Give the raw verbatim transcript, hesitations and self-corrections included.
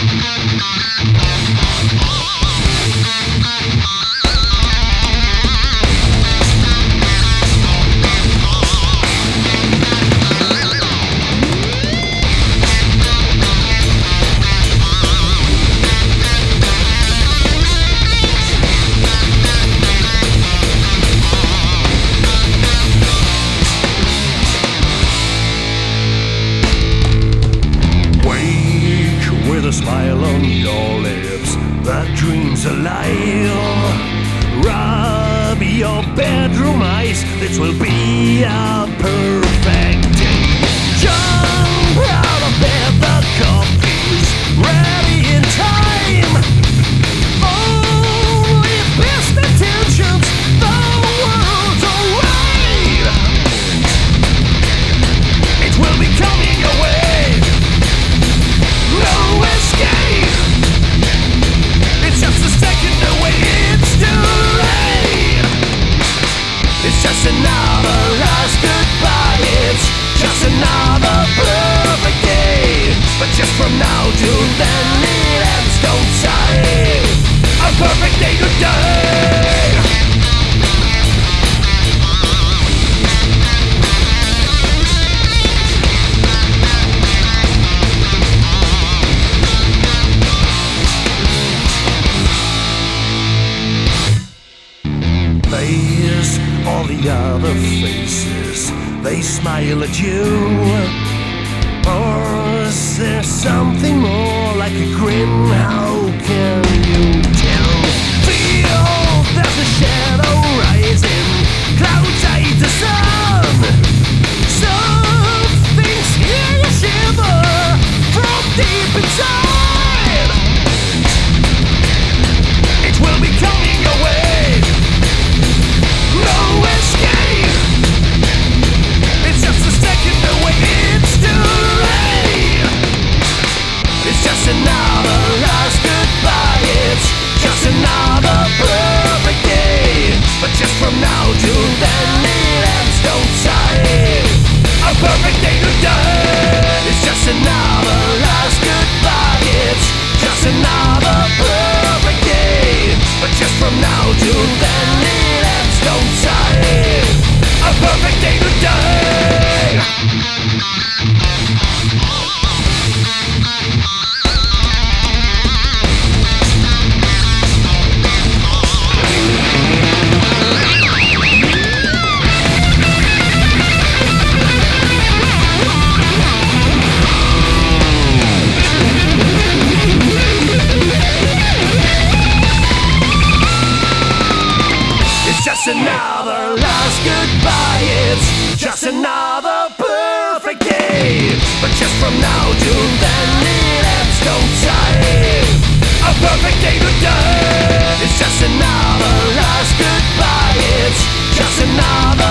Smile on your lips, that dream's alive. Rub your bedroom eyes, this will be a perfect day. Jump out of bed, the coffee's ready in time. Only best intentions, the world's alright. It will be coming your way. No escape. It's just a second away, it's too late. It's just another last goodbye. It's just another perfect day. But just from now till then it ends, don't say a perfect day today. All the other faces, they smile at you. Or is there something more like a grin? How can you tell? Feel there's a shadow rising, clouds hide the sun. Something's here you shiver from deep inside. It will be coming your way. No escape. It's just a second away, it's too late. It's just another last goodbye. It's just another perfect day. But just from now till then it ends, don't say a perfect day today. It's just another last goodbye. It's just another perfect day. But just from now till then it ends, don't say a perfect day today. Just another last goodbye. It's just another perfect day. But just from now till then it ends, don't say a perfect day today. It's just another last goodbye. It's just another